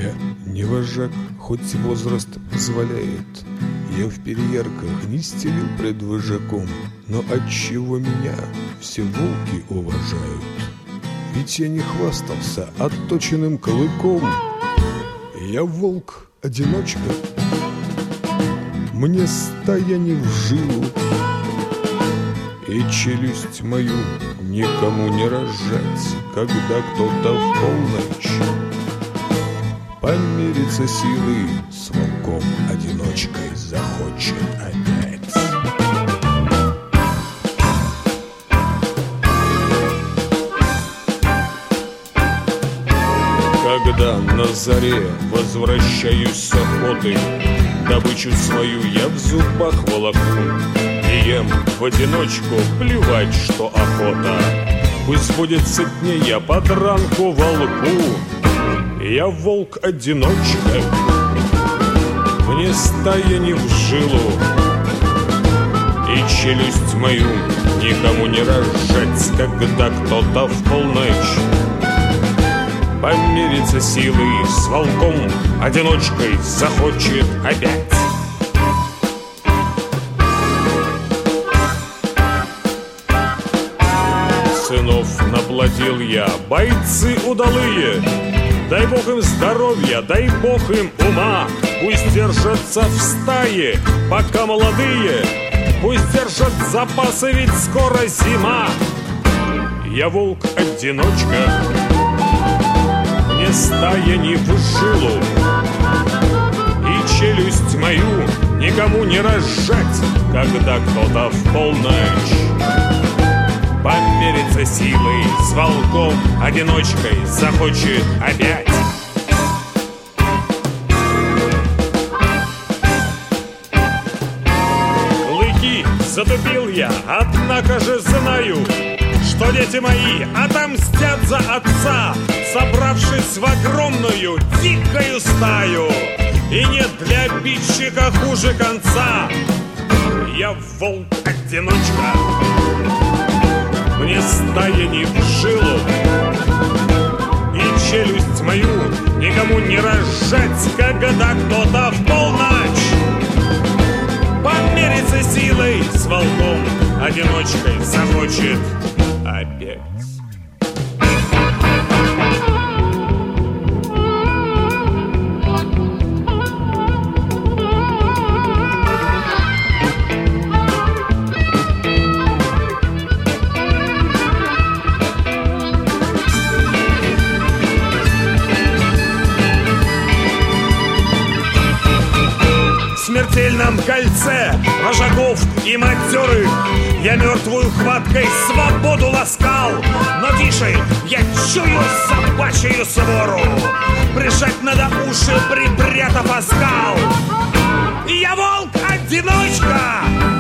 Я не вожак, хоть возраст позволяет. Я в переярках не стелил пред вожаком, но отчего меня все волки уважают? Ведь я не хвастался отточенным клыком. Я волк-одиночка, мне стая не в жилу, и челюсть мою никому не разжать, когда кто-то в полночь помериться силой с волком-одиночкой захочет опять. Когда на заре возвращаюсь с охоты, добычу свою я в зубах волоку и ем в одиночку, плевать, что охота. Пусть будет сытнее под ранку волку. Я волк-одиночка, мне стая не в жилу, и челюсть мою никому не разжать, когда кто-то в полночь помериться силой с волком-одиночкой захочет опять. Сынов наплодил я, бойцы удалые, дай бог им здоровья, дай бог им ума. Пусть держатся в стае, пока молодые, пусть держат запасы, ведь скоро зима. Я волк-одиночка, мне стая не в жилу, и челюсть мою никому не разжать, когда кто-то в полночь помериться силой с волком-одиночкой захочет опять. Клыки затупил я, однако же знаю, что дети мои отомстят за отца, собравшись в огромную дикую стаю. И нет для обидчика хуже конца. Я волк-одиночка, мне стая не в жилу, и челюсть мою никому не разжать, когда кто-то в полночь помериться силой с волком-одиночкой захочет опять. В смертельном кольце вожаков и матерых я мертвую хваткой свободу ласкал. Но тише, я чую собачью свору, прижать надо уши, припрятав оскал. Я волк-одиночка,